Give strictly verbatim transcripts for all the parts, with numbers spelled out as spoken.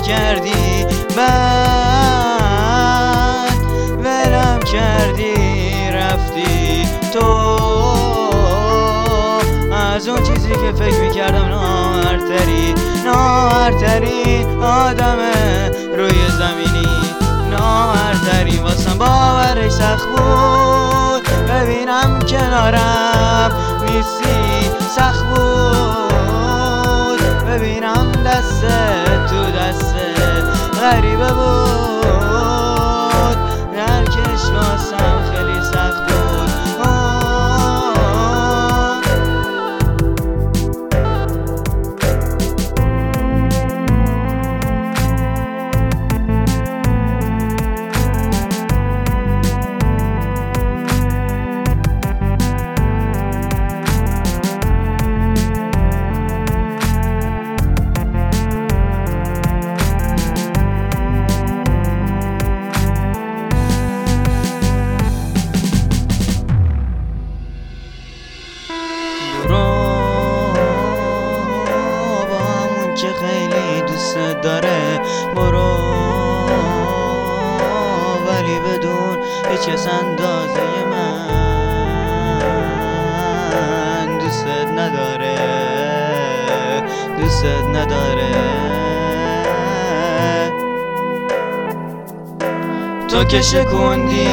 کردی، بعد ولم کردی رفتی تو. از اون چیزی که فکر میکردم نامرتری، نامرترین آدم روی زمینی، نامرترین واسم باورش سخت بود. ببینم کنارم نیستی سخت بود، ببینم دست تو دست غریبه بود، درکش واسم خیلی سخت بود. که خیلی دوست داره برو، ولی بدون هیچ کس اندازه من دوست نداره، دوست نداره. تو که شکوندی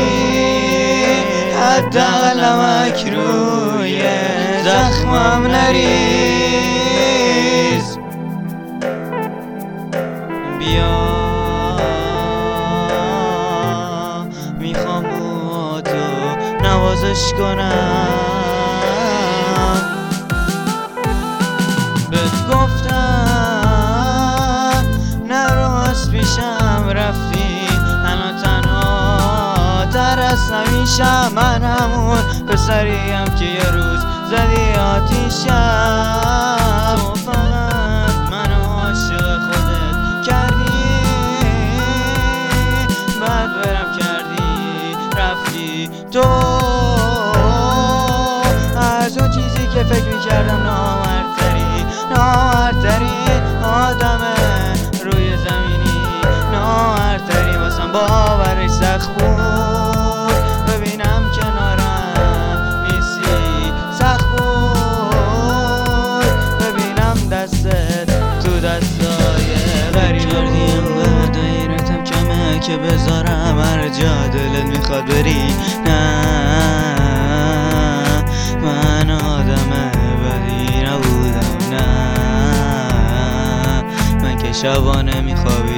حداقل نمک روی زخمم نریز، بیا میخوام با تو نوازش کنم. بهت گفتم نرو از پیشم رفتی، الان تنها تر از همیشم. من همون پسریم که یه روز زدی آتیشم، تو فقط منو عاشق خودت کردی، بعد برم کردی رفتی تو. از اون چیزی که فکر میکردم نامرتری، نامرترین آدم روی زمینی، نامرترین واسم باورش سخت بود. ببینم کنارم نیستی سخت بود، ببینم دستت تو دستای غریب کردیم. و دایرتم کمه که بذارم هر جا دلت میخواد بری. نه من آدم بدی نبودم، نه من که شبانه میخوابی